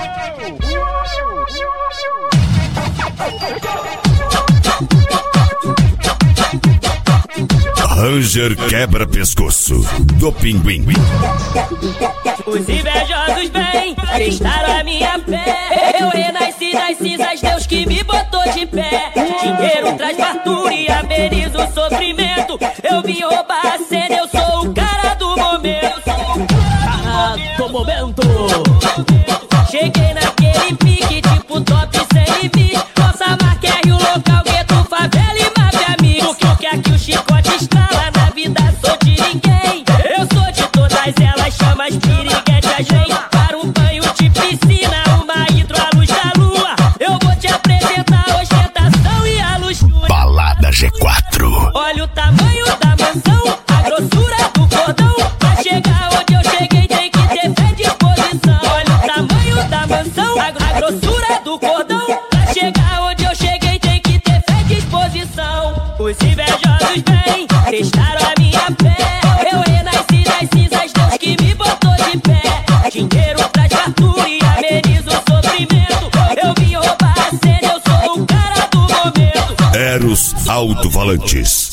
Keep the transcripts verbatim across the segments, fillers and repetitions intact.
Ranger quebra-pescoço do Pinguim. Os invejosos vêm, testaram a minha fé. Eu renasci das cinzas, Deus que me botou de pé. Dinheiro traz fartura e ameniza o sofrimento. Eu vim roubar a cena, eu sou o cara do momento. Cara do momento. Cheguei naquele pique, tipo top sem limite. Nossa marca é Rio Local, gueto, favela e máfia amigo. Porque aqui o chicote estrala, na vida sou de ninguém. Eu sou de todas elas, chama as piriguete a gente. Para um banho de piscina, uma hidro à luz da lua. Eu vou te apresentar a ostentação e a luxúria. Balada G quatro. Olha o tamanho da mansão, a grossura do cordão. Pra chegar onde eu cheguei tem que ter fé e disposição. Olha o tamanho da mansão, a, a grossura do cordão. Pra chegar onde eu cheguei tem que ter fé e disposição. Os invejosos vêm, testaram a minha fé. Eu renasci das cinzas, Deus que me botou de pé. Dinheiro traz fartura e ameniza o sofrimento. Eu vim roubar a cena, eu sou o cara do momento. Eros Alto-Falantes.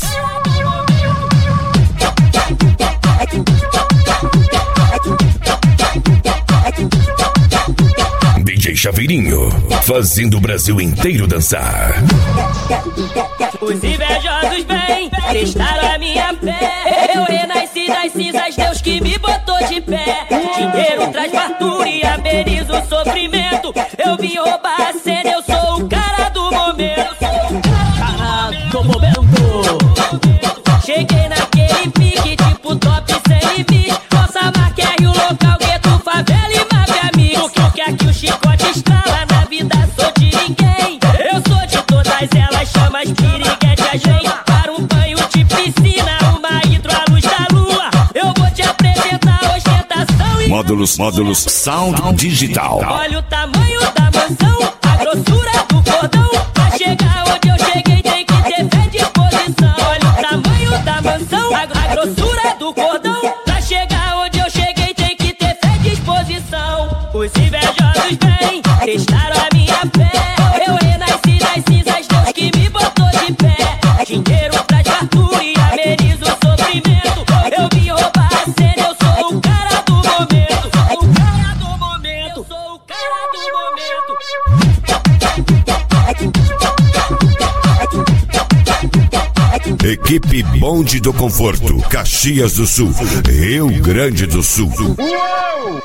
D J Chaveirinho, fazendo o Brasil inteiro dançar. Os invejosos vêm, testaram a minha fé. Eu renasci das cinzas, Deus que me botou de pé. Dinheiro traz fartura e ameniza o sofrimento. Eu vim roubar a cena, eu sou o cara do momento. Cara do momento. Cheguei naquele pique, tipo top sem limite. Nossa marca é Rio Local, gueto, favela e máfia amigo. Porque aqui o chicote estrala, na vida sou de ninguém. Eu sou de todas elas, chama as piriguete a gente. Para um banho de piscina, uma hidro à luz da lua. Eu vou te apresentar a ostentação e... Módulos, módulos, sound digital. Olha o tamanho da mansão, a grossura do cordão. Pra chegar onde eu cheguei tem que ter fé e disposição. Olha o tamanho da mansão, a, a grossura do cordão. Pra chegar onde eu cheguei tem que ter fé e disposição. Os invejosos vêm, testaram a minha fé. Eu renasci das cinzas, Deus que me botou de pé. Dinheiro traz fartura e ameniza o sofrimento. Eu vim roubar a cena, eu sou o cara do momento. O cara do momento, eu sou o cara do momento. Equipe Bonde do Conforto, Caxias do Sul, Rio Grande do Sul.